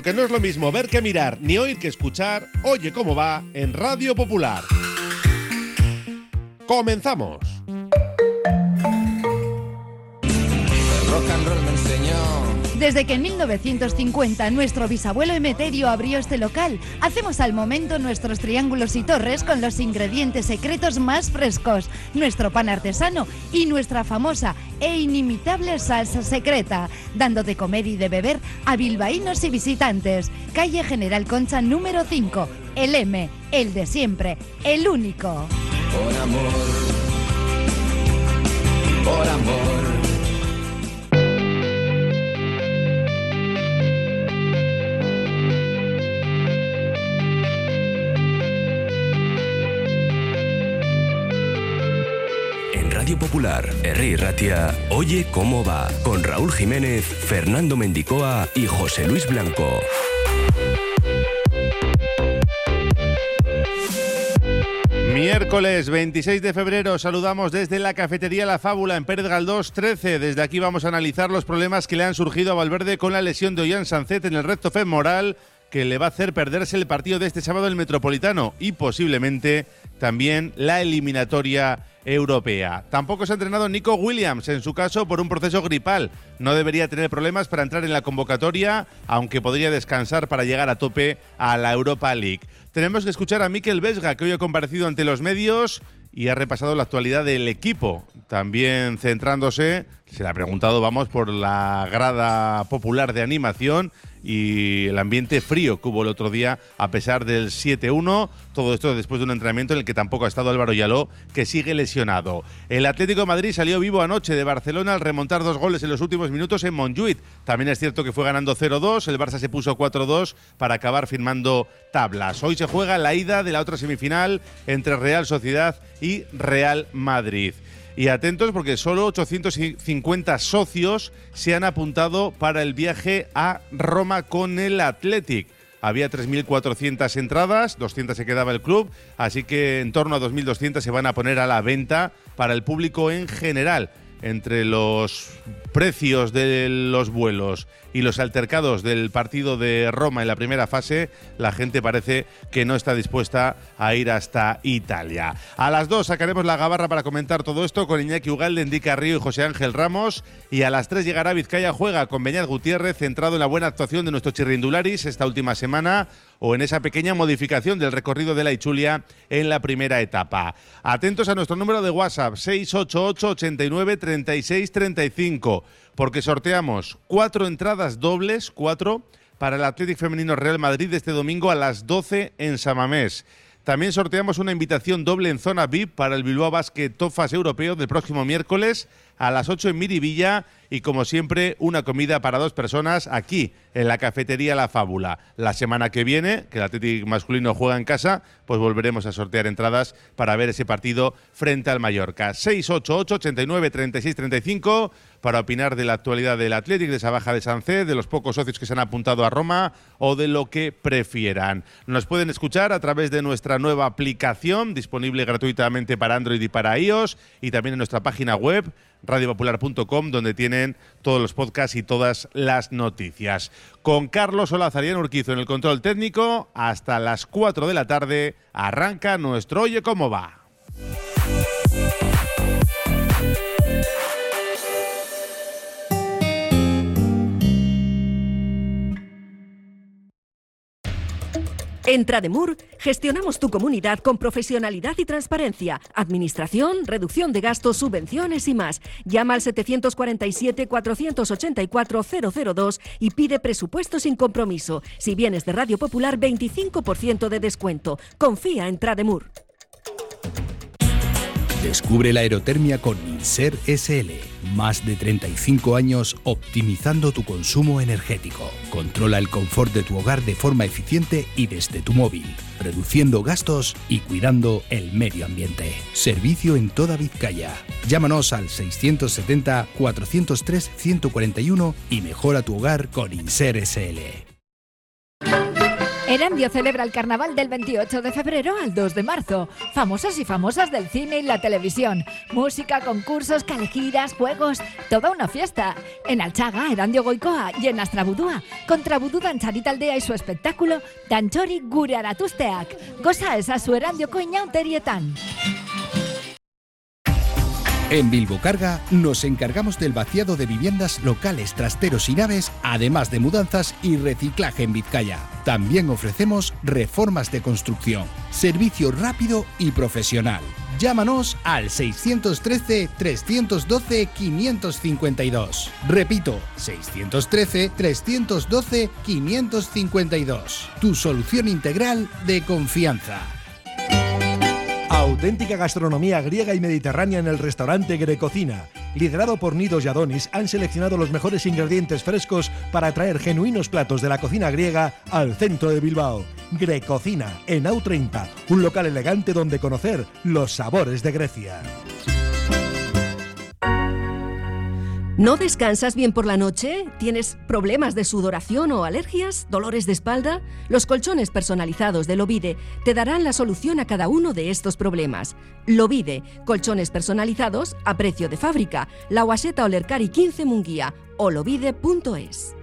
porque no es lo mismo ver que mirar, ni oír que escuchar. Oye cómo va en Radio Popular. ¡Comenzamos! El rock and roll me enseñó. Desde que en 1950 nuestro bisabuelo Emeterio abrió este local, hacemos al momento nuestros triángulos y torres con los ingredientes secretos más frescos, nuestro pan artesano y nuestra famosa e inimitable salsa secreta, dando de comer y de beber a bilbaínos y visitantes. Calle General Concha número 5, el M, el de siempre, el único. Por amor, por amor. Radio Popular, Herri Ratia, Oye cómo va, con Raúl Jiménez, Fernando Mendicoa y José Luis Blanco. Miércoles 26 de febrero, saludamos desde la cafetería La Fábula en Pérez Galdós 13. Desde aquí vamos a analizar los problemas que le han surgido a Valverde con la lesión de Ollán Sancet en el recto femoral, que le va a hacer perderse el partido de este sábado el Metropolitano y posiblemente también la eliminatoria europea. Tampoco se ha entrenado Nico Williams, en su caso por un proceso gripal. No debería tener problemas para entrar en la convocatoria, aunque podría descansar para llegar a tope a la Europa League. Tenemos que escuchar a Mikel Vesga, que hoy ha comparecido ante los medios y ha repasado la actualidad del equipo. También centrándose, se le ha preguntado, vamos, por la grada popular de animación y el ambiente frío que hubo el otro día a pesar del 7-1. Todo esto después de un entrenamiento en el que tampoco ha estado Álvaro Yaló, que sigue lesionado. El Atlético de Madrid salió vivo anoche de Barcelona al remontar 2 goles en los últimos minutos en Montjuïc. También es cierto que fue ganando 0-2, el Barça se puso 4-2 para acabar firmando tablas. Hoy se juega la ida de la otra semifinal entre Real Sociedad y Real Madrid. Y atentos porque solo 850 socios se han apuntado para el viaje a Roma con el Athletic. Había 3.400 entradas, 200 se quedaba el club, así que en torno a 2.200 se van a poner a la venta para el público en general. Entre los precios de los vuelos y los altercados del partido de Roma en la primera fase, la gente parece que no está dispuesta a ir hasta Italia. A las 2 sacaremos la gabarra para comentar todo esto con Iñaki Ugalde, Endica Río y José Ángel Ramos. Y a las 3 llegará Vizcaya Juega con Beñat Gutiérrez, centrado en la buena actuación de nuestro Chirrindularis esta última semana o en esa pequeña modificación del recorrido de la Ichulia en la primera etapa. Atentos a nuestro número de WhatsApp, 688 89 36 35, porque sorteamos 4 entradas dobles, 4, para el Athletic Femenino Real Madrid este domingo a las 12 en San Mamés. También sorteamos una invitación doble en zona VIP para el Bilbao Basket Tofas Europeo del próximo miércoles a las 8 en Miribilla y, como siempre, una comida para 2 personas aquí en la cafetería La Fábula. La semana que viene, que el Athletic masculino juega en casa, pues volveremos a sortear entradas para ver ese partido frente al Mallorca. 688 89 36 35 para opinar de la actualidad del Athletic, de esa baja de Sancet, de los pocos socios que se han apuntado a Roma o de lo que prefieran. Nos pueden escuchar a través de nuestra nueva aplicación, disponible gratuitamente para Android y para iOS, y también en nuestra página web, radiopopular.com, donde tienen todos los podcasts y todas las noticias. Con Carlos Olazarian Urquizo en el control técnico, hasta las 4 de la tarde arranca nuestro Oye cómo va. En Trademur gestionamos tu comunidad con profesionalidad y transparencia, administración, reducción de gastos, subvenciones y más. Llama al 747-484-002 y pide presupuesto sin compromiso. Si vienes de Radio Popular, 25% de descuento. Confía en Trademur. Descubre la aerotermia con Minser SL. Más de 35 años optimizando tu consumo energético. Controla el confort de tu hogar de forma eficiente y desde tu móvil, reduciendo gastos y cuidando el medio ambiente. Servicio en toda Vizcaya. Llámanos al 670-403-141 y mejora tu hogar con Minser SL. Erandio celebra el carnaval del 28 de febrero al 2 de marzo. Famosos y famosas del cine y la televisión. Música, concursos, calejiras, juegos. Toda una fiesta. En Alchaga, Erandio Goikoa y en Astrabudúa. Kontrabudu Dantzarita Aldea y su espectáculo Dantxori Gure Aratuzteak. Goza ezazu Erandioko inauterietan. En Bilbocarga nos encargamos del vaciado de viviendas, locales, trasteros y naves, además de mudanzas y reciclaje en Vizcaya. También ofrecemos reformas de construcción, servicio rápido y profesional. Llámanos al 613-312-552. Repito, 613-312-552. Tu solución integral de confianza. Auténtica gastronomía griega y mediterránea en el restaurante Grecocina. Liderado por Nidos y Adonis, han seleccionado los mejores ingredientes frescos para traer genuinos platos de la cocina griega al centro de Bilbao. Grecocina, en AU30, un local elegante donde conocer los sabores de Grecia. ¿No descansas bien por la noche? ¿Tienes problemas de sudoración o alergias? ¿Dolores de espalda? Los colchones personalizados de Lovide te darán la solución a cada uno de estos problemas. Lovide, colchones personalizados a precio de fábrica. La Guaseta Olercari 15 Munguía o lovide.es.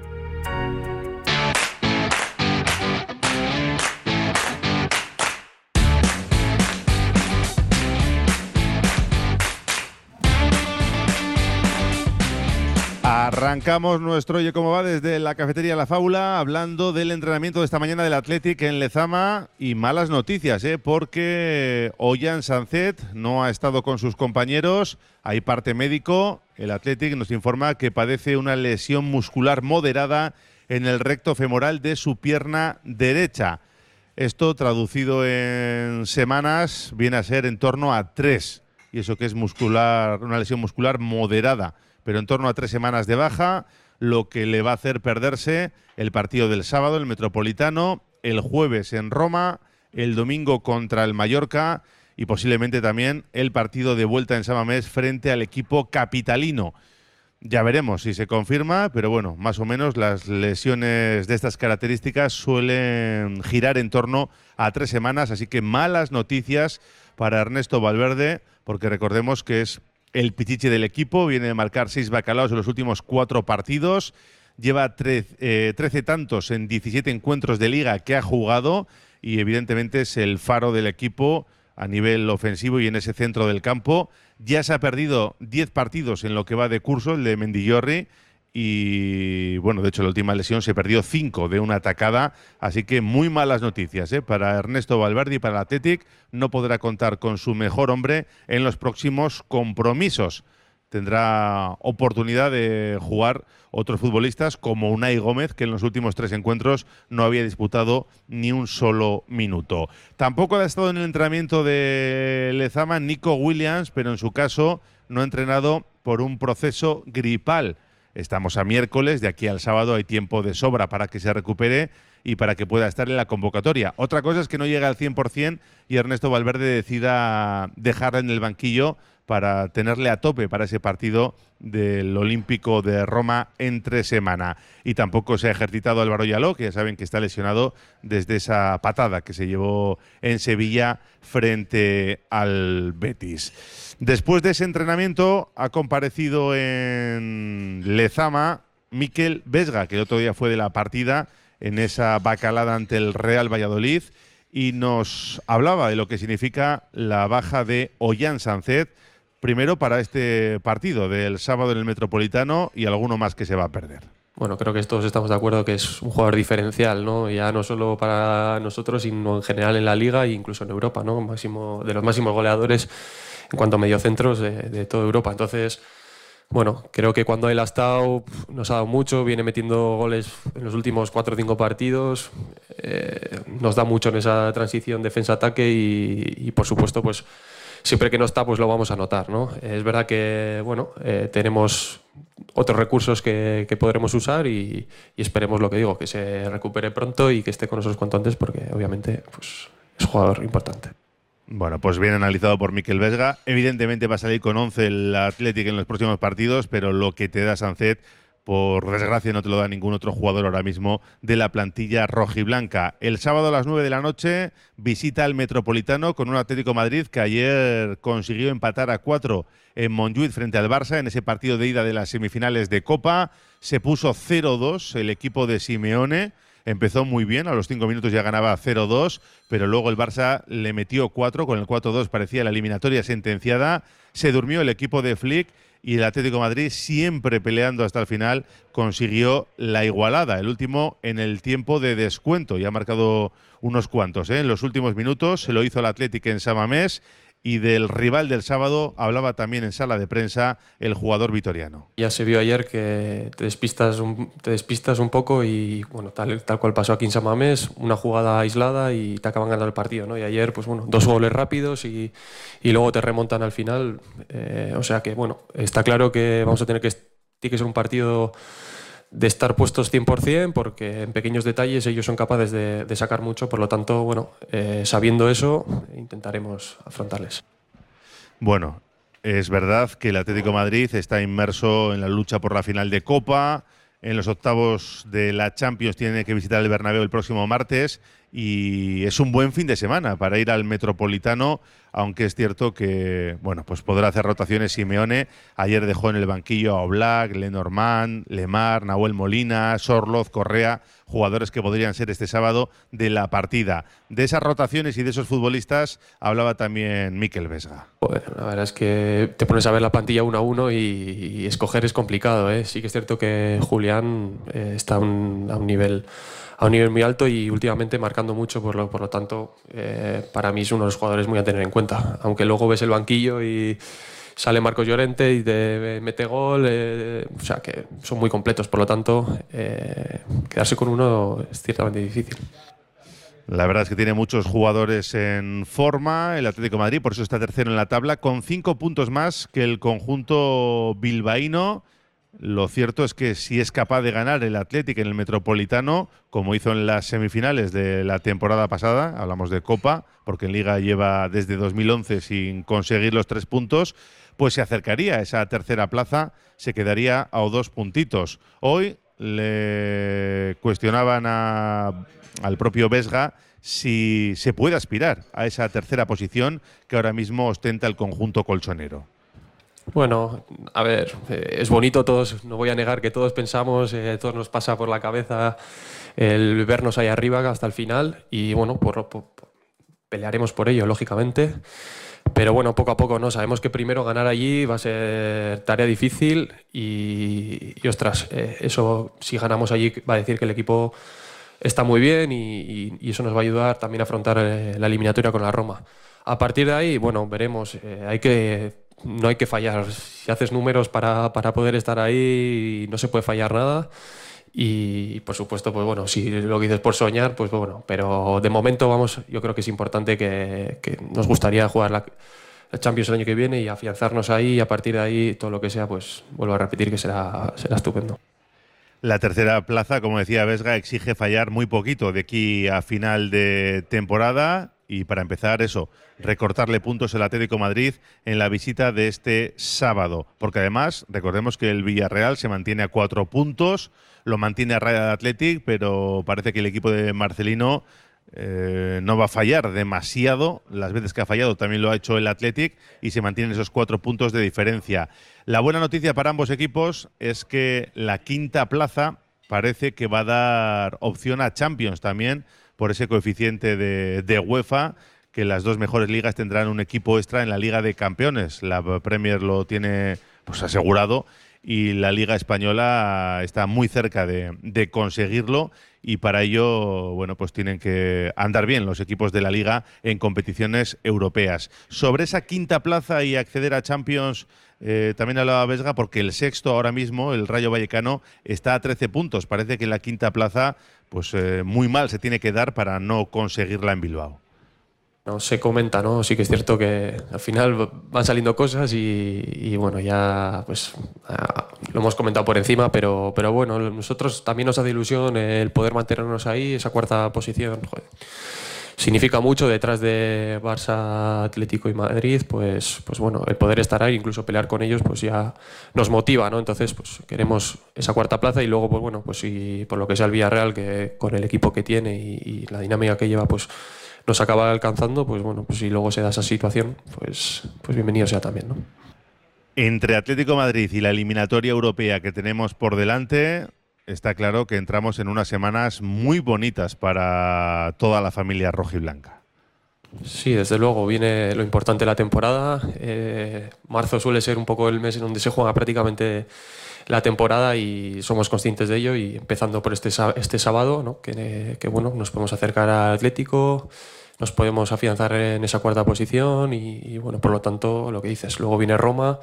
Arrancamos nuestro Oye Cómo Va desde la cafetería La Fábula, hablando del entrenamiento de esta mañana del Athletic en Lezama y malas noticias, porque Ollán Sancet no ha estado con sus compañeros, hay parte médico, el Athletic nos informa que padece una lesión muscular moderada en el recto femoral de su pierna derecha. Esto traducido en semanas viene a ser en torno a 3, y eso que es muscular, una lesión muscular moderada, pero en torno a 3 semanas de baja, lo que le va a hacer perderse el partido del sábado, el Metropolitano, el jueves en Roma, el domingo contra el Mallorca y posiblemente también el partido de vuelta en San Mamés frente al equipo capitalino. Ya veremos si se confirma, pero bueno, más o menos las lesiones de estas características suelen girar en torno a 3 semanas, así que malas noticias para Ernesto Valverde, porque recordemos que es el pichichi del equipo, viene de marcar 6 bacalaos en los últimos 4 partidos, lleva 13 tantos en 17 encuentros de liga que ha jugado y evidentemente es el faro del equipo a nivel ofensivo y en ese centro del campo. Ya se ha perdido 10 partidos en lo que va de curso, el de Mendillorri, y bueno, de hecho la última lesión se perdió 5 de una atacada, así que muy malas noticias para Ernesto Valverde y para el Athletic. No podrá contar con su mejor hombre en los próximos compromisos. Tendrá oportunidad de jugar otros futbolistas como Unai Gómez, que en los últimos 3 encuentros no había disputado ni un solo minuto. Tampoco ha estado en el entrenamiento de Lezama Nico Williams, pero en su caso no ha entrenado por un proceso gripal. Estamos a miércoles, de aquí al sábado hay tiempo de sobra para que se recupere y para que pueda estar en la convocatoria. Otra cosa es que no llega al 100% y Ernesto Valverde decida dejarla en el banquillo para tenerle a tope para ese partido del Olímpico de Roma entre semana. Y tampoco se ha ejercitado Álvaro Yaló, que ya saben que está lesionado desde esa patada que se llevó en Sevilla frente al Betis. Después de ese entrenamiento ha comparecido en Lezama Mikel Vesga, que el otro día fue de la partida en esa bacalada ante el Real Valladolid, y nos hablaba de lo que significa la baja de Ollán Sancet, primero para este partido del sábado en el Metropolitano y alguno más que se va a perder. Bueno, creo que todos estamos de acuerdo que es un jugador diferencial, ¿no? Ya no solo para nosotros, sino en general en la Liga e incluso en Europa, ¿no? De los máximos goleadores en cuanto a mediocentros de toda Europa. Entonces, bueno, creo que cuando él ha estado nos ha dado mucho, viene metiendo goles en los últimos 4 o 5 partidos, nos da mucho en esa transición defensa-ataque y por supuesto, pues siempre que no está, pues lo vamos a notar, ¿no? Es verdad que, bueno, tenemos otros recursos que podremos usar y esperemos lo que digo, que se recupere pronto y que esté con nosotros cuanto antes, porque obviamente pues, es un jugador importante. Bueno, pues bien analizado por Mikel Vesga. Evidentemente va a salir con 11 el Athletic en los próximos partidos, pero lo que te da Sancet por desgracia no te lo da ningún otro jugador ahora mismo de la plantilla rojiblanca. El sábado a las 9 de la noche visita al Metropolitano con un Atlético Madrid que ayer consiguió empatar a 4 en Montjuïc frente al Barça en ese partido de ida de las semifinales de Copa. Se puso 0-2 el equipo de Simeone. Empezó muy bien, a los 5 minutos ya ganaba 0-2, pero luego el Barça le metió 4, con el 4-2 parecía la eliminatoria sentenciada. Se durmió el equipo de Flick y el Atlético de Madrid, siempre peleando hasta el final, consiguió la igualada, el último en el tiempo de descuento. Ya ha marcado unos cuantos, en los últimos minutos. Se lo hizo el Atlético en San Mamés. Y del rival del sábado hablaba también en sala de prensa el jugador vitoriano. Ya se vio ayer que te despistas un poco y bueno, tal cual pasó aquí en San Mamés, una jugada aislada y te acaban ganando el partido, ¿no? Y ayer, pues bueno, 2 goles rápidos y luego te remontan al final. O sea que bueno, está claro que tiene que ser un partido de estar puestos 100%, porque en pequeños detalles ellos son capaces de sacar mucho. Por lo tanto, bueno, sabiendo eso, intentaremos afrontarles. Bueno, es verdad que el Atlético de Madrid está inmerso en la lucha por la final de Copa. En los octavos de la Champions tiene que visitar el Bernabéu el próximo martes y es un buen fin de semana para ir al Metropolitano, aunque es cierto que bueno, pues podrá hacer rotaciones Simeone. Ayer dejó en el banquillo a Oblak, Lenormand, Lemar, Nahuel Molina, Sorloz, Correa, jugadores que podrían ser este sábado de la partida. De esas rotaciones y de esos futbolistas hablaba también Mikel Vesga. Bueno, la verdad es que te pones a ver la plantilla 1 a 1 y escoger es complicado, ¿eh? Sí que es cierto que Julián está a un nivel muy alto y últimamente marcando mucho, por lo tanto para mí es uno de los jugadores muy a tener en cuenta. Aunque luego ves el banquillo y sale Marcos Llorente y te mete gol, o sea que son muy completos, por lo tanto quedarse con uno es ciertamente difícil. La verdad es que tiene muchos jugadores en forma el Atlético de Madrid, por eso está tercero en la tabla, con 5 puntos más que el conjunto bilbaíno. Lo cierto es que si es capaz de ganar el Atlético en el Metropolitano, como hizo en las semifinales de la temporada pasada, hablamos de Copa, porque en Liga lleva desde 2011 sin conseguir los 3 puntos, pues se acercaría a esa tercera plaza, se quedaría a 2 puntitos. Hoy le cuestionaban al propio Vesga si se puede aspirar a esa tercera posición que ahora mismo ostenta el conjunto colchonero. Bueno, a ver, es bonito, todos, no voy a negar que todos pensamos, todos nos pasa por la cabeza el vernos ahí arriba hasta el final y bueno, pelearemos por ello, lógicamente. Pero bueno, poco a poco, ¿no? Sabemos que primero ganar allí va a ser tarea difícil y ostras, eso si ganamos allí va a decir que el equipo está muy bien y eso nos va a ayudar también a afrontar la eliminatoria con la Roma. A partir de ahí, bueno, veremos, no hay que fallar. Si haces números para poder estar ahí, no se puede fallar nada. Y por supuesto, pues bueno, si lo que dices por soñar, pues bueno, pero de momento yo creo que es importante que nos gustaría jugar la Champions el año que viene y afianzarnos ahí, y a partir de ahí todo lo que sea, pues vuelvo a repetir que será estupendo. La tercera plaza, como decía Vesga, exige fallar muy poquito de aquí a final de temporada. Y para empezar eso, recortarle puntos al Atlético de Madrid en la visita de este sábado. Porque además, recordemos que el Villarreal se mantiene a 4 puntos, lo mantiene a raya de Athletic, pero parece que el equipo de Marcelino no va a fallar demasiado. Las veces que ha fallado también lo ha hecho el Athletic y se mantienen esos 4 puntos de diferencia. La buena noticia para ambos equipos es que la quinta plaza parece que va a dar opción a Champions también, por ese coeficiente de UEFA, que las 2 mejores ligas tendrán un equipo extra en la Liga de Campeones. La Premier lo tiene pues asegurado y la Liga Española está muy cerca de conseguirlo, y para ello bueno, pues tienen que andar bien los equipos de la Liga en competiciones europeas. Sobre esa quinta plaza y acceder a Champions, también hablaba Vesga, porque el sexto ahora mismo, el Rayo Vallecano, está a 13 puntos. Parece que la quinta plaza pues muy mal se tiene que dar para no conseguirla en Bilbao. No se comenta, ¿no? Sí que es cierto que al final van saliendo cosas y bueno, ya pues lo hemos comentado por encima, pero bueno, nosotros también nos hace ilusión el poder mantenernos ahí, esa cuarta posición. Joder. significa mucho detrás de Barça, Atlético y Madrid, pues bueno, el poder estar ahí, incluso pelear con ellos, pues ya nos motiva, ¿no? Entonces, pues queremos esa cuarta plaza y luego, pues bueno, pues si por lo que sea el Villarreal, que con el equipo que tiene y la dinámica que lleva, pues nos acaba alcanzando, pues bueno, pues si luego se da esa situación, pues bienvenido sea también, ¿no? Entre Atlético de Madrid y la eliminatoria europea que tenemos por delante, está claro que entramos en unas semanas muy bonitas para toda la familia rojiblanca. Sí, desde luego, viene lo importante de la temporada. Marzo suele ser un poco el mes en donde se juega prácticamente la temporada y somos conscientes de ello, y empezando por este sábado, ¿no? que bueno, nos podemos acercar al Atlético, nos podemos afianzar en esa cuarta posición y bueno, por lo tanto, lo que dices, luego viene Roma.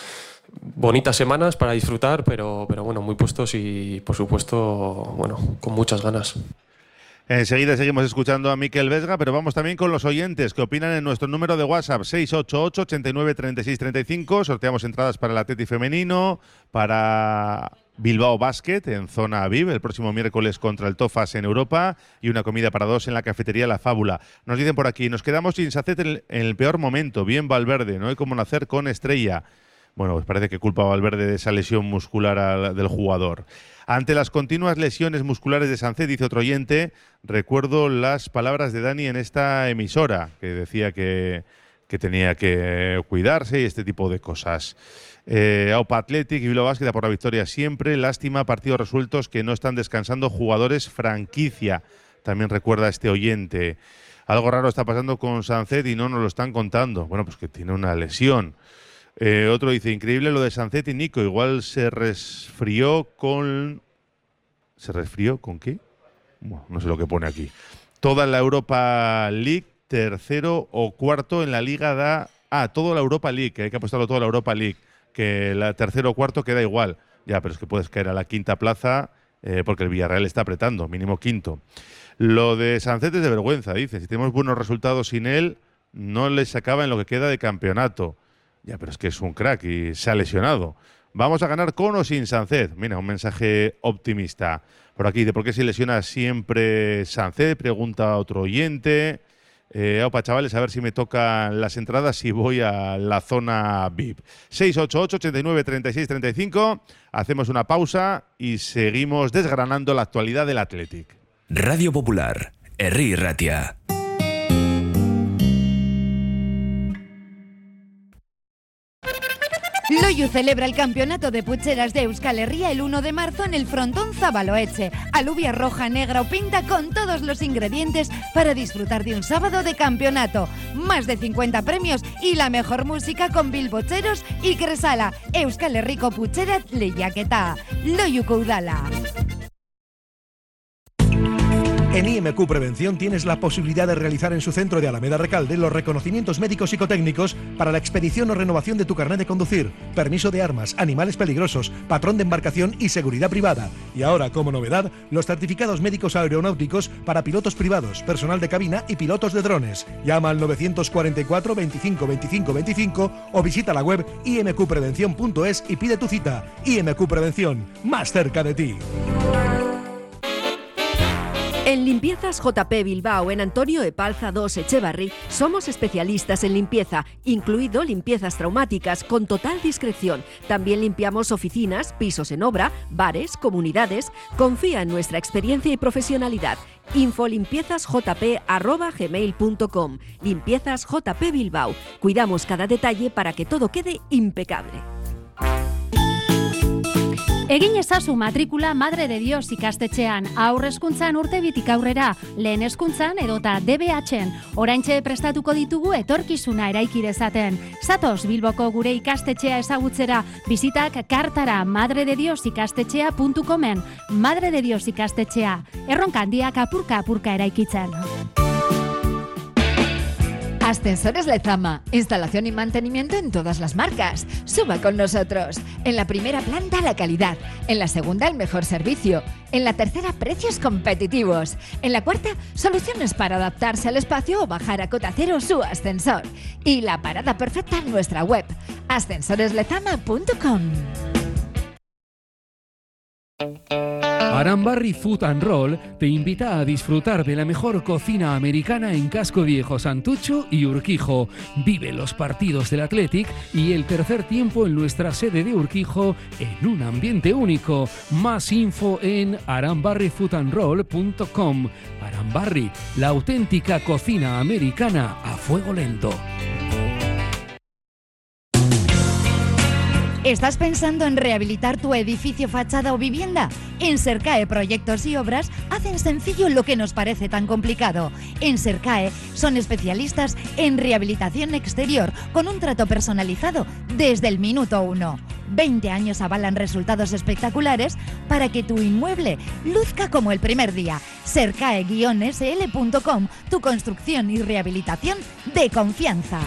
Bonitas semanas para disfrutar, pero bueno, muy puestos y por supuesto, bueno, con muchas ganas. Enseguida seguimos escuchando a Mikel Vesga, pero vamos también con los oyentes que opinan en nuestro número de WhatsApp 688 89 36 35. Sorteamos entradas para el Atleti femenino, para Bilbao Basket en zona VIP el próximo miércoles contra el Tofas en Europa, y una comida para dos en la cafetería La Fábula. Nos dicen por aquí, nos quedamos sin Sancet en el peor momento, bien Valverde, no hay como nacer con estrella. Bueno, pues parece que culpa a Valverde de esa lesión muscular del jugador. Ante las continuas lesiones musculares de Sancet, dice otro oyente, recuerdo las palabras de Dani en esta emisora, que decía que tenía que cuidarse y este tipo de cosas. Aupa Athletic y Bilbao Basket por la victoria siempre. Lástima, partidos resueltos que no están descansando jugadores franquicia. También recuerda este oyente. Algo raro está pasando con Sancet y no nos lo están contando. Bueno, pues que tiene una lesión. Otro dice, increíble lo de Sancet y Nico, igual se resfrió con... ¿Se resfrió con qué? Bueno, no sé lo que pone aquí. Toda la Europa League, tercero o cuarto en la Liga da... toda la Europa League, que hay que apostarlo toda la Europa League, que la tercero o cuarto queda igual. Ya, pero es que puedes caer a la quinta plaza porque el Villarreal está apretando, mínimo quinto. Lo de Sancet es de vergüenza, dice, si tenemos buenos resultados sin él, no les acaba en lo que queda de campeonato. Ya, pero es que es un crack y se ha lesionado. Vamos a ganar con o sin Sancet. Mira, un mensaje optimista. Por aquí, ¿de por qué se lesiona siempre Sancet? Pregunta otro oyente. Opa, chavales, a ver si me tocan las entradas y voy a la zona VIP. 688 89 36 35. Hacemos una pausa y seguimos desgranando la actualidad del Athletic. Radio Popular, Herri Ratia. Loiu celebra el campeonato de pucheras de Euskal Herria el 1 de marzo en el frontón Zabaloetxe. Alubia roja, negra o pinta con todos los ingredientes para disfrutar de un sábado de campeonato. Más de 50 premios y la mejor música con bilbocheros y Cresala. Euskal Herriko pucherat lehiaketa. Loiuko udala. En IMQ Prevención tienes la posibilidad de realizar en su centro de Alameda Recalde los reconocimientos médicos psicotécnicos para la expedición o renovación de tu carnet de conducir, permiso de armas, animales peligrosos, patrón de embarcación y seguridad privada. Y ahora, como novedad, los certificados médicos aeronáuticos para pilotos privados, personal de cabina y pilotos de drones. Llama al 944 25 25 25 o visita la web imqprevención.es y pide tu cita. IMQ Prevención, más cerca de ti. En Limpiezas JP Bilbao, en Antonio Epalza 2 Echevarri, somos especialistas en limpieza, incluido limpiezas traumáticas con total discreción. También limpiamos oficinas, pisos en obra, bares, comunidades. Confía en nuestra experiencia y profesionalidad. infolimpiezasjp@gmail.com. Limpiezas JP Bilbao. Cuidamos cada detalle para que todo quede impecable. Egin ezazu matrikula Madre de Dios ikastetxean, aurrezkuntzan urtebitik aurrera, lehen hezkuntzan edota DBH-en, oraintxe prestatuko ditugu etorkizuna eraiki dezaten. Zatoz Bilboko gure ikastetxea ezagutzera, bizitak kartara madredediosikastetxea.comen. Madre de Dios ikastetxea, erronka handiak apurka eraikitzen. Ascensores Lezama, instalación y mantenimiento en todas las marcas. Suba con nosotros. En la primera planta la calidad, en la segunda el mejor servicio, en la tercera precios competitivos, en la cuarta soluciones para adaptarse al espacio o bajar a cota cero su ascensor. Y la parada perfecta en nuestra web, ascensoreslezama.com. Arambarri Food and Roll te invita a disfrutar de la mejor cocina americana en Casco Viejo, Santucho y Urquijo. Vive los partidos del Athletic y el tercer tiempo en nuestra sede de Urquijo en un ambiente único. Más info en arambarrifoodandroll.com. Arambarri, la auténtica cocina americana a fuego lento. ¿Estás pensando en rehabilitar tu edificio, fachada o vivienda? En Sercae Proyectos y Obras hacen sencillo lo que nos parece tan complicado. En Sercae son especialistas en rehabilitación exterior con un trato personalizado desde el minuto 1. 20 años avalan resultados espectaculares para que tu inmueble luzca como el primer día. Sercae-sl.com, tu construcción y rehabilitación de confianza.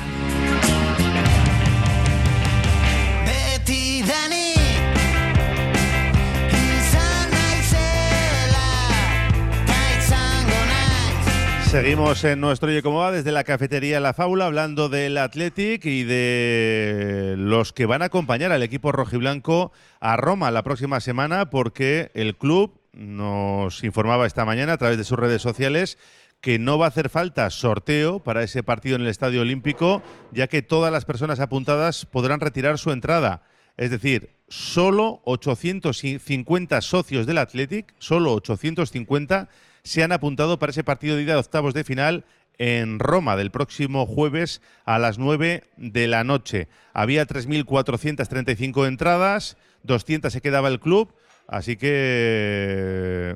Seguimos en nuestro Oye Cómo Va desde la cafetería La Fábula, hablando del Athletic y de los que van a acompañar al equipo rojiblanco a Roma la próxima semana, porque el club nos informaba esta mañana a través de sus redes sociales que no va a hacer falta sorteo para ese partido en el Estadio Olímpico, ya que todas las personas apuntadas podrán retirar su entrada. Es decir, solo 850 socios del Athletic, solo 850 se han apuntado para ese partido de ida de octavos de final en Roma del próximo jueves a las 9 de la noche. Había 3.435 entradas, 200 se quedaba el club, así que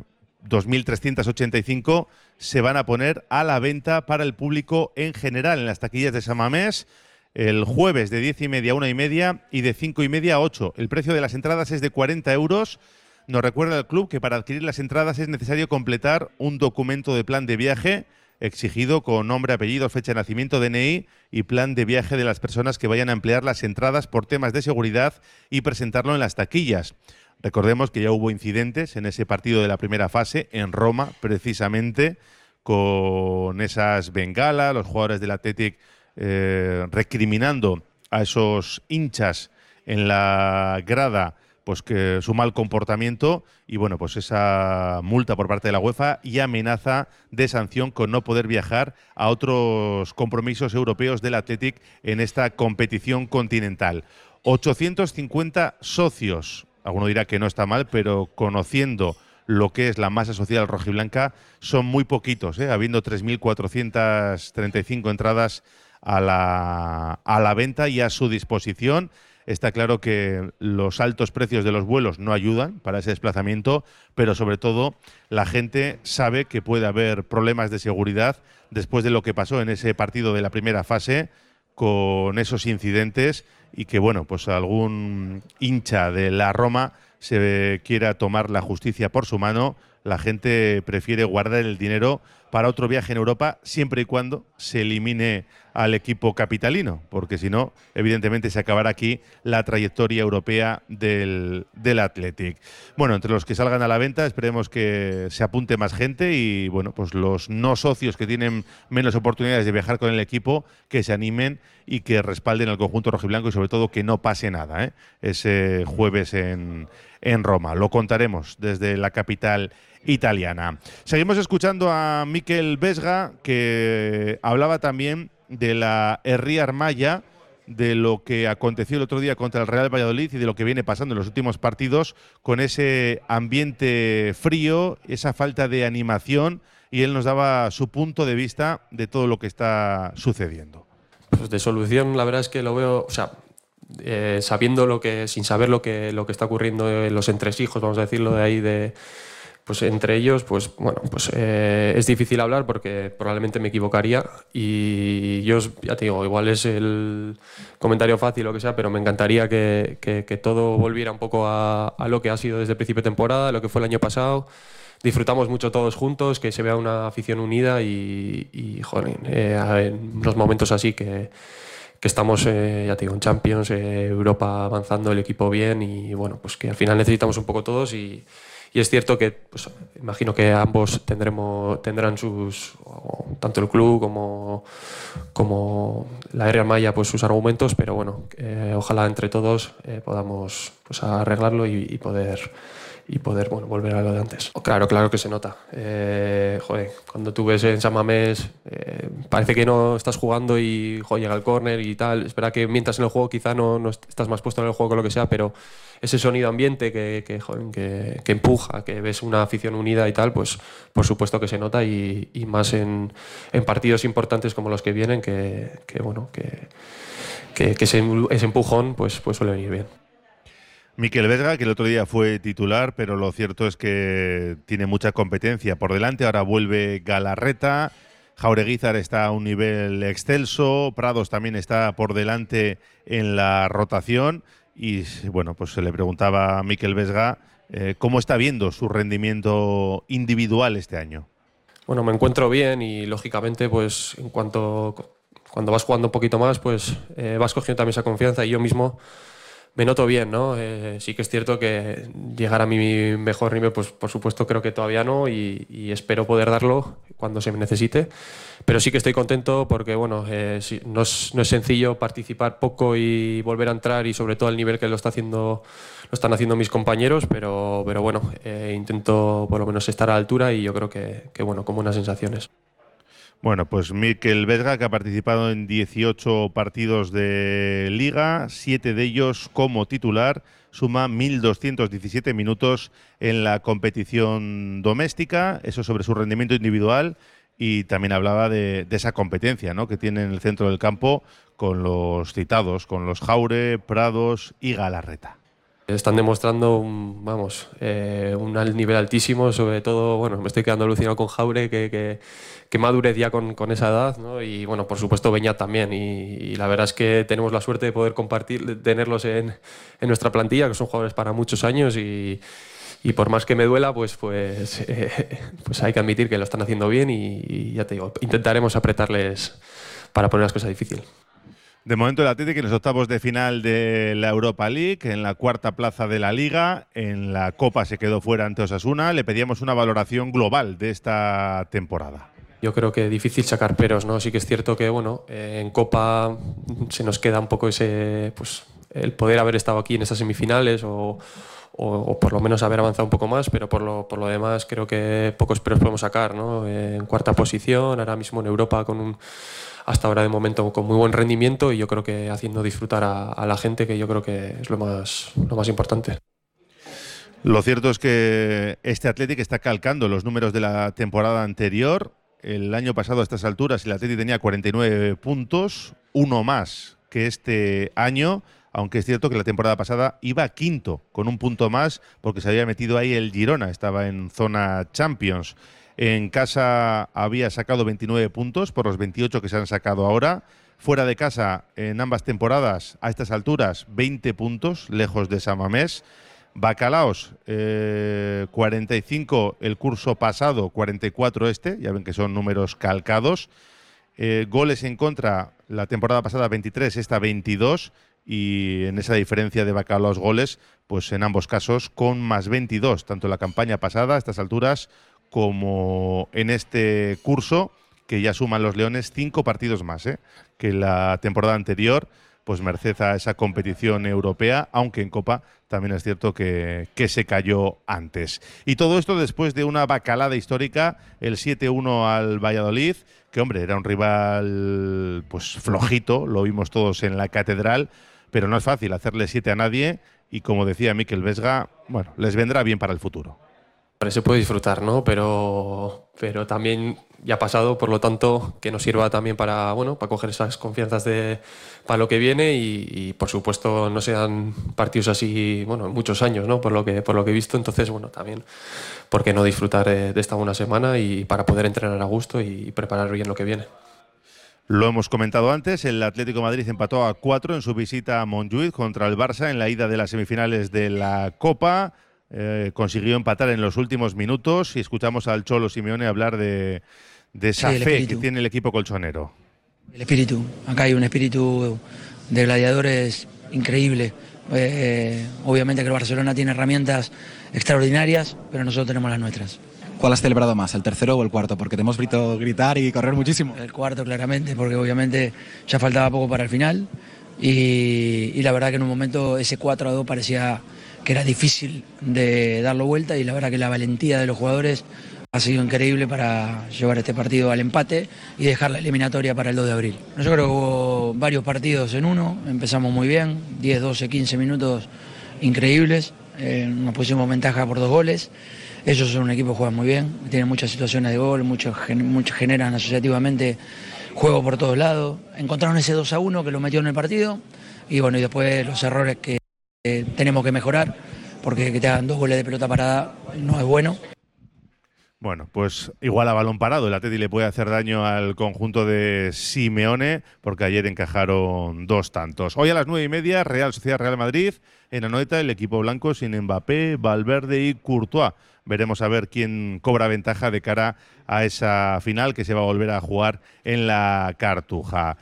2.385 se van a poner a la venta para el público en general en las taquillas de San Mamés. El jueves de 10:30 a 1:30 y de 5:30 a 8. El precio de las entradas es de 40 euros. Nos recuerda el club que para adquirir las entradas es necesario completar un documento de plan de viaje exigido con nombre, apellido, fecha de nacimiento, DNI y plan de viaje de las personas que vayan a emplear las entradas por temas de seguridad y presentarlo en las taquillas. Recordemos que ya hubo incidentes en ese partido de la primera fase en Roma, precisamente con esas bengalas, los jugadores del Athletic recriminando a esos hinchas en la grada pues que su mal comportamiento y bueno, pues esa multa por parte de la UEFA y amenaza de sanción con no poder viajar a otros compromisos europeos del Athletic en esta competición continental. 850 socios. Alguno dirá que no está mal, pero conociendo lo que es la masa social rojiblanca, son muy poquitos, habiendo 3.435 entradas a la venta y a su disposición. Está claro que los altos precios de los vuelos no ayudan para ese desplazamiento, pero sobre todo la gente sabe que puede haber problemas de seguridad después de lo que pasó en ese partido de la primera fase con esos incidentes y que, bueno, pues algún hincha de la Roma se quiera tomar la justicia por su mano. La gente prefiere guardar el dinero para otro viaje en Europa siempre y cuando se elimine al equipo capitalino, porque si no, evidentemente se acabará aquí la trayectoria europea del Athletic. Bueno, entre los que salgan a la venta esperemos que se apunte más gente y bueno, pues los no socios que tienen menos oportunidades de viajar con el equipo, que se animen y que respalden al conjunto rojiblanco y sobre todo que no pase nada ese jueves en Roma. Lo contaremos desde la capital italiana. Seguimos escuchando a Mikel Vesga, que hablaba también de la Herri Armaya, de lo que aconteció el otro día contra el Real Valladolid y de lo que viene pasando en los últimos partidos con ese ambiente frío, esa falta de animación, y él nos daba su punto de vista de todo lo que está sucediendo. Pues de solución, la verdad es que lo veo, o sea, sabiendo lo que, sin saber lo que está ocurriendo en los entresijos, vamos a decirlo de ahí, pues entre ellos, pues bueno, pues es difícil hablar porque probablemente me equivocaría y yo ya te digo, igual es el comentario fácil o lo que sea, pero me encantaría que todo volviera un poco a lo que ha sido desde el principio de temporada, lo que fue el año pasado. Disfrutamos mucho todos juntos, que se vea una afición unida y joder, en unos momentos así que estamos, ya te digo, en Champions, Europa avanzando, el equipo bien y bueno, pues que al final necesitamos un poco todos y es cierto que, pues, imagino que ambos tendrán sus, tanto el club como la Herri Armaya, pues sus argumentos, pero bueno, ojalá entre todos podamos pues arreglarlo y poder poder volver a lo de antes. Claro que se nota. Cuando tú ves en San Mamés, parece que no estás jugando y llega el córner y tal. Es verdad que mientras en el juego quizá no estás más puesto en el juego con lo que sea, pero ese sonido ambiente que empuja, que ves una afición unida y tal, pues por supuesto que se nota y más en partidos importantes como los que vienen, que ese empujón pues suele venir bien. Mikel Vesga, que el otro día fue titular, pero lo cierto es que tiene mucha competencia por delante. Ahora vuelve Galarreta, Jaureguizar está a un nivel excelso, Prados también está por delante en la rotación. Y bueno, pues se le preguntaba a Mikel Vesga cómo está viendo su rendimiento individual este año. Bueno, me encuentro bien y lógicamente pues cuando vas jugando un poquito más, pues vas cogiendo también esa confianza y yo mismo me noto bien, ¿no? Sí que es cierto que llegar a mi mejor nivel, pues por supuesto creo que todavía no y espero poder darlo cuando se me necesite, pero sí que estoy contento porque no es sencillo participar poco y volver a entrar y sobre todo al nivel que lo están haciendo mis compañeros, pero bueno, intento por lo menos estar a la altura y yo creo que con buenas sensaciones. Bueno, pues Mikel Vesga, que ha participado en 18 partidos de Liga, 7 de ellos como titular, suma 1.217 minutos en la competición doméstica, eso sobre su rendimiento individual, y también hablaba de esa competencia, ¿no?, que tiene en el centro del campo con los citados, con los Jaure, Prados y Galarreta. Están demostrando un nivel altísimo, sobre todo, me estoy quedando alucinado con Jaure, que madurez ya con esa edad, ¿no? Y bueno, por supuesto Beñat también, y la verdad es que tenemos la suerte de poder tenerlos en nuestra plantilla, que son jugadores para muchos años y por más que me duela, pues hay que admitir que lo están haciendo bien y ya te digo, intentaremos apretarles para poner las cosas difíciles. De momento el Atlético en los octavos de final de la Europa League, en la cuarta plaza de la Liga, en la Copa se quedó fuera ante Osasuna. Le pedíamos una valoración global de esta temporada. Yo creo que es difícil sacar peros, ¿no? Sí que es cierto que en Copa se nos queda un poco ese, el poder haber estado aquí en esas semifinales o por lo menos haber avanzado un poco más, pero por lo demás creo que pocos peros podemos sacar, ¿no? En cuarta posición, ahora mismo en Europa hasta ahora de momento con muy buen rendimiento y yo creo que haciendo disfrutar a la gente, que yo creo que es lo más importante. Lo cierto es que este Athletic está calcando los números de la temporada anterior. El año pasado a estas alturas el Athletic tenía 49 puntos, uno más que este año, aunque es cierto que la temporada pasada iba quinto, con un punto más, porque se había metido ahí el Girona, estaba en zona Champions. En casa había sacado 29 puntos por los 28 que se han sacado ahora. Fuera de casa, en ambas temporadas, a estas alturas, 20 puntos, lejos de San Mamés. Bacalaos, 45 el curso pasado, 44 ya ven que son números calcados. Goles en contra, la temporada pasada 23, esta 22. Y en esa diferencia de Bacalaos goles, pues en ambos casos con más 22, tanto en la campaña pasada a estas alturas como en este curso, que ya suman los Leones 5 partidos más que la temporada anterior, pues merced a esa competición europea, aunque en Copa también es cierto que se cayó antes. Y todo esto después de una bacalada histórica, el 7-1 al Valladolid, que hombre, era un rival pues flojito, lo vimos todos en la Catedral, pero no es fácil hacerle 7 a nadie y como decía Mikel Vesga, bueno, les vendrá bien para el futuro. Se puede disfrutar, ¿no? Pero también ya ha pasado, por lo tanto, que nos sirva también para coger esas confianzas para lo que viene y por supuesto no sean partidos así, en muchos años, ¿no? Por lo que he visto, entonces, también, ¿por qué no disfrutar de esta buena semana y para poder entrenar a gusto y preparar bien lo que viene? Lo hemos comentado antes, el Atlético de Madrid empató a 4 en su visita a Montjuïc contra el Barça en la ida de las semifinales de la Copa. Consiguió empatar en los últimos minutos y escuchamos al Cholo Simeone hablar de esa fe que tiene el equipo colchonero. El espíritu, acá hay un espíritu de gladiadores increíble. Obviamente que el Barcelona tiene herramientas extraordinarias, pero nosotros tenemos las nuestras. ¿Cuál has celebrado más, el tercero o el cuarto? Porque te hemos visto gritar y correr muchísimo. El cuarto, claramente, porque obviamente ya faltaba poco para el final y la verdad que en un momento ese 4-2 parecía que era difícil de darlo vuelta, y la verdad que la valentía de los jugadores ha sido increíble para llevar este partido al empate y dejar la eliminatoria para el 2 de abril. Yo creo que hubo varios partidos en uno, empezamos muy bien, 10, 12, 15 minutos increíbles, nos pusimos ventaja por 2 goles. Ellos son un equipo que juega muy bien, tienen muchas situaciones de gol, muchos generan asociativamente juego por todos lados. Encontraron ese 2-1 que lo metió en el partido, y bueno, y después los errores que tenemos que mejorar, porque que te hagan 2 goles de pelota parada no es bueno. Bueno, pues igual a balón parado el Atleti le puede hacer daño al conjunto de Simeone, porque ayer encajaron 2 tantos. Hoy a las 9:30, Real Sociedad Real Madrid. En Anoeta, el equipo blanco sin Mbappé, Valverde y Courtois. Veremos a ver quién cobra ventaja de cara a esa final que se va a volver a jugar en la Cartuja.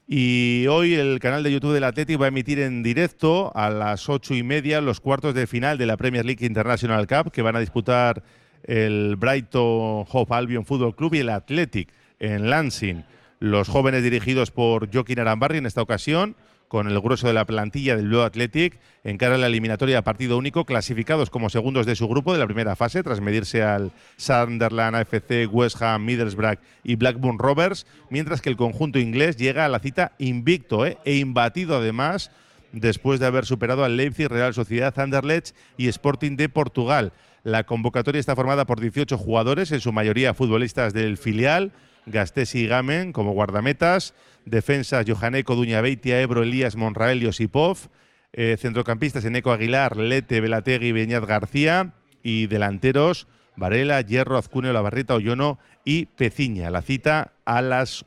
Y hoy el canal de YouTube del Atleti va a emitir en directo a las 8:30 los cuartos de final de la Premier League International Cup, que van a disputar el Brighton Hove Albion Football Club y el Athletic en Lansing. Los jóvenes dirigidos por Joaquín Arambarri en esta ocasión, con el grueso de la plantilla del Blue Athletic, encaran la eliminatoria a partido único, clasificados como segundos de su grupo de la primera fase, tras medirse al Sunderland, AFC, West Ham, Middlesbrough y Blackburn Rovers, mientras que el conjunto inglés llega a la cita invicto e imbatido además, después de haber superado al Leipzig, Real Sociedad, Anderlecht y Sporting de Portugal. La convocatoria está formada por 18 jugadores, en su mayoría futbolistas del filial, Gastesi y Gamen como guardametas, defensas Johaneko, Duñabeitia, Ebro, Elías, Monrael y Osipov, centrocampistas Eneco Aguilar, Lete, Belategui y Beñat García, y delanteros Varela, Hierro, Azcune, Olavarrieta, Oyono y Peciña. La cita a las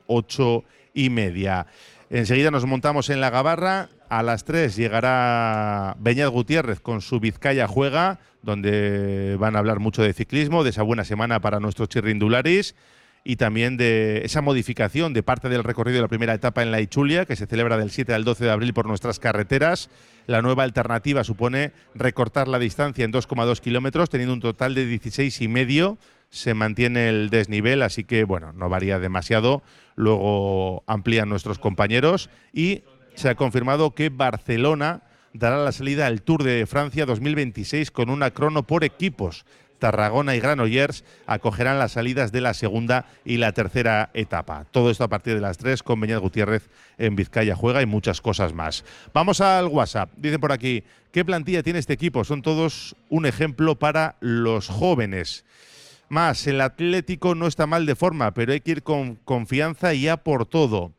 8:30. Enseguida nos montamos en la Gabarra. A las 3 llegará Beñat Gutiérrez con su Vizcaya Juega, donde van a hablar mucho de ciclismo, de esa buena semana para nuestros chirrindularis y también de esa modificación de parte del recorrido de la primera etapa en la Ichulia, que se celebra del 7 al 12 de abril por nuestras carreteras. La nueva alternativa supone recortar la distancia en 2,2 kilómetros, teniendo un total de 16,5. Se mantiene el desnivel, así que bueno, no varía demasiado. Luego amplían nuestros compañeros y se ha confirmado que Barcelona dará la salida al Tour de Francia 2026 con una crono por equipos. Tarragona y Granollers acogerán las salidas de la segunda y la tercera etapa. Todo esto a partir de las 3 con Beñat Gutiérrez en Vizcaya Juega y muchas cosas más. Vamos al WhatsApp. Dicen por aquí, ¿qué plantilla tiene este equipo? Son todos un ejemplo para los jóvenes. Más, el Atlético no está mal de forma, pero hay que ir con confianza y a por todo.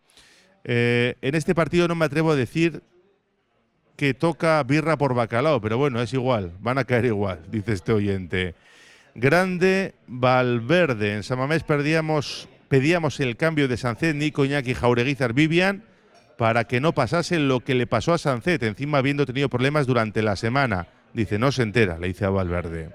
En este partido no me atrevo a decir que toca birra por bacalao, pero bueno, es igual, van a caer igual, dice este oyente. Grande Valverde. En San Mamés pedíamos el cambio de Sancet, Nico, Iñaki, Jaureguizar, Vivian, para que no pasase lo que le pasó a Sancet, encima habiendo tenido problemas durante la semana. Dice, no se entera, le dice a Valverde.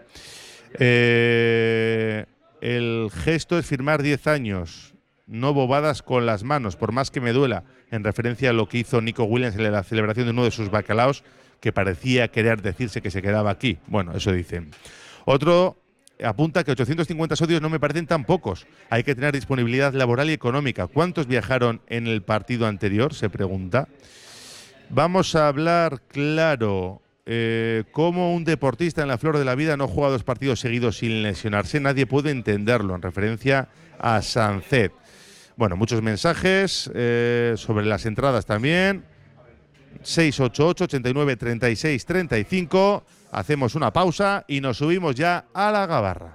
El gesto es firmar 10 años. No bobadas con las manos, por más que me duela, en referencia a lo que hizo Nico Williams en la celebración de uno de sus bacalaos, que parecía querer decirse que se quedaba aquí. Bueno, eso dicen. Otro apunta que 850 socios no me parecen tan pocos. Hay que tener disponibilidad laboral y económica. ¿Cuántos viajaron en el partido anterior? Se pregunta. Vamos a hablar claro. Cómo un deportista en la flor de la vida no juega 2 partidos seguidos sin lesionarse. Nadie puede entenderlo, en referencia a Sancet. Bueno, muchos mensajes sobre las entradas también. 688-89-36-35. Hacemos una pausa y nos subimos ya a la Gabarra.